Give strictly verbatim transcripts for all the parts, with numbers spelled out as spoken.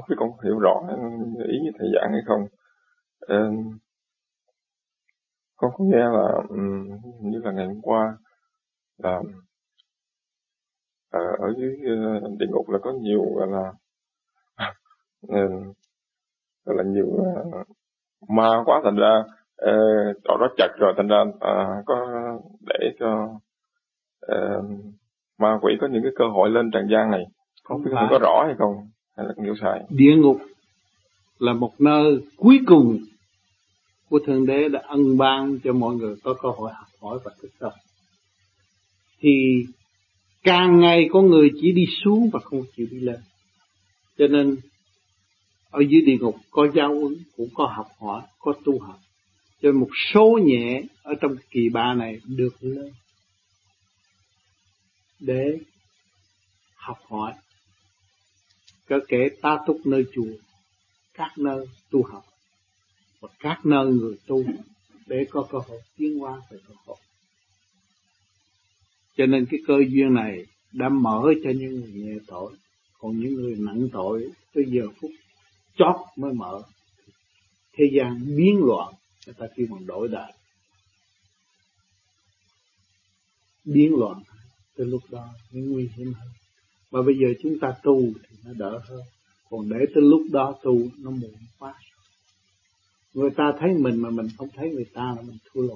không biết con hiểu rõ ý thầy giảng hay không. Ờ, con có nghe là um, như là ngày hôm qua là uh, ở dưới uh, địa ngục là có nhiều gọi là uh, gọi là nhiều uh, ma quá, thành ra uh, chỗ đó chật rồi, thành ra uh, có để cho uh, ma quỷ có những cái cơ hội lên trần gian này. Không biết con có rõ hay không, hay là con hiểu sai? Địa ngục là một nơi cuối cùng của Thượng Đế đã ân ban cho mọi người có cơ hội học hỏi và thức tâm. Thì càng ngày có người chỉ đi xuống và không chịu đi lên. Cho nên ở dưới địa ngục có giáo huấn, cũng có học hỏi, có tu học. Cho nên một số nhẹ ở trong kỳ ba này được lên để học hỏi. Có kể ta túc nơi chùa, các nơi tu học và các nơi người tu để có cơ hội tiến hóa về cơ hội. Cho nên cái cơ duyên này đã mở cho những người nhẹ tội, còn những người nặng tội tới giờ phút chót mới mở. Thế gian biến loạn, người ta kêu bằng đổi đời. Biến loạn tới lúc đó mới nguy hiểm hơn. Mà bây giờ chúng ta tu thì nó đỡ hơn. Còn để tới lúc đó tu nó muộn quá. Người ta thấy mình mà mình không thấy người ta là mình thua lỗi.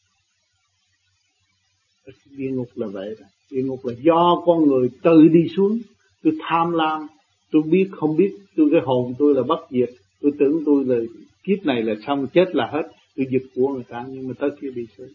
Địa ngục là vậy đó. Địa ngục là do con người tự đi xuống. Tôi tham lam, tôi biết không biết, tôi cái hồn tôi là bất diệt, tôi tưởng tôi là kiếp này là xong chết là hết, tôi giật của người ta, nhưng mà tới kia đi xuống.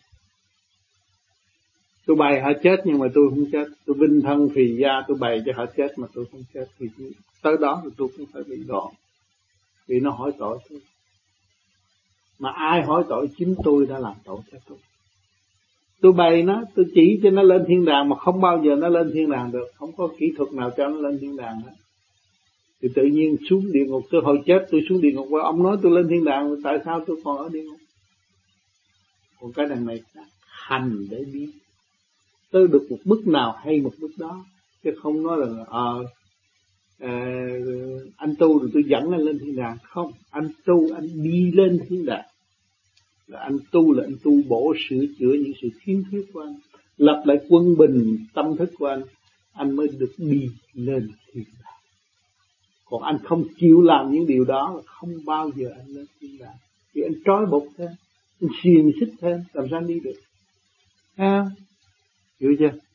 Tôi bày họ chết nhưng mà tôi không chết, tôi vinh thân phì gia, tôi bày cho họ chết mà tôi không chết, thì tới đó thì tôi cũng phải bị gọn, vì nó hỏi tội tôi. Mà ai hỏi tội? Chính tôi đã làm tội cho tôi. Tôi bày nó, tôi chỉ cho nó lên thiên đàng mà không bao giờ nó lên thiên đàng được, không có kỹ thuật nào cho nó lên thiên đàng hết. Thì tự nhiên xuống địa ngục, tôi hồi chết tôi xuống địa ngục, và ông nói tôi lên thiên đàng, tại sao tôi còn ở địa ngục? Còn cái đằng này hành để biết tới được một bước nào hay một bước đó, chứ không nói là ờ à, anh tu rồi tôi dẫn anh lên thiên đàng. Không, anh tu anh đi lên thiên đàng. Là anh tu là anh tu bổ sửa chữa những sự thiếu khuyết của anh, lập lại quân bình tâm thức của anh, anh mới được đi lên thiên đàng. Còn anh không chịu làm những điều đó là không bao giờ anh lên thiên đàng. Vì anh trói buộc thêm, anh xiềng xích thêm, làm sao anh đi được? À, hiểu chưa?